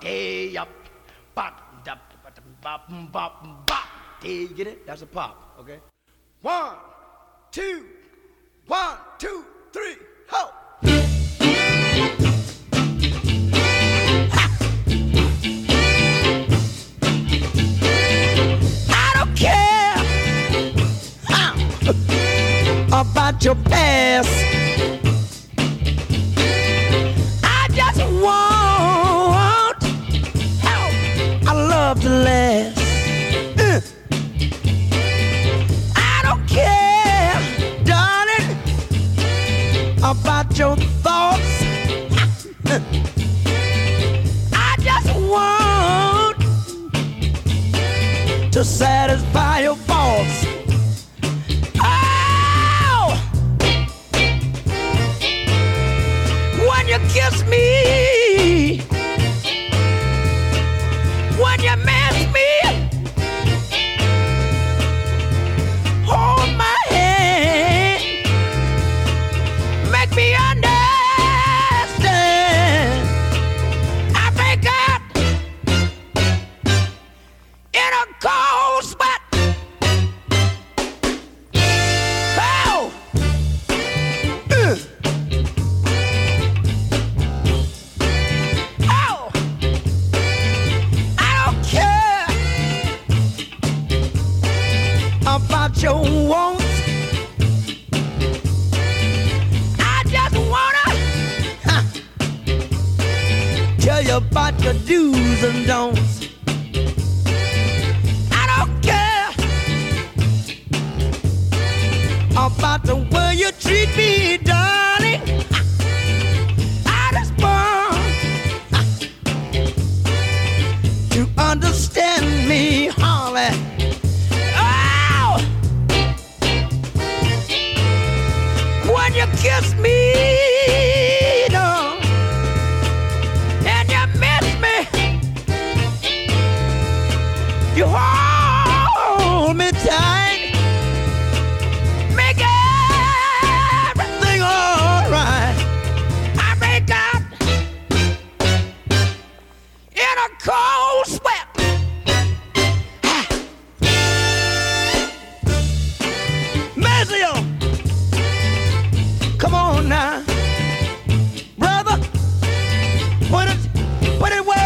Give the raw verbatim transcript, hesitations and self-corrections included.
day up, bop, dop, bop, bop, bop, bop. There you get it? That's a pop, okay? One, two, one, two, three, ho! I don't care huh, about your past. I just want help. I love to last. Uh. I don't care, darling, about your thoughts. I just want to satisfy your faults. Oh, when you kiss me, when you miss me, hold my hand, make me understand. I break out in a cold sweat. Oh, uh. Oh, I don't care about your wants. I just wanna huh, tell you about your do's and don'ts. I don't care about the way you treat me, darling. I just want to understand me, Holly. Oh, when you kiss me, no, and you miss me, you hold me tight, make everything alright. I break out in a cold sweat. Mazio, come on now, brother, put it, put it where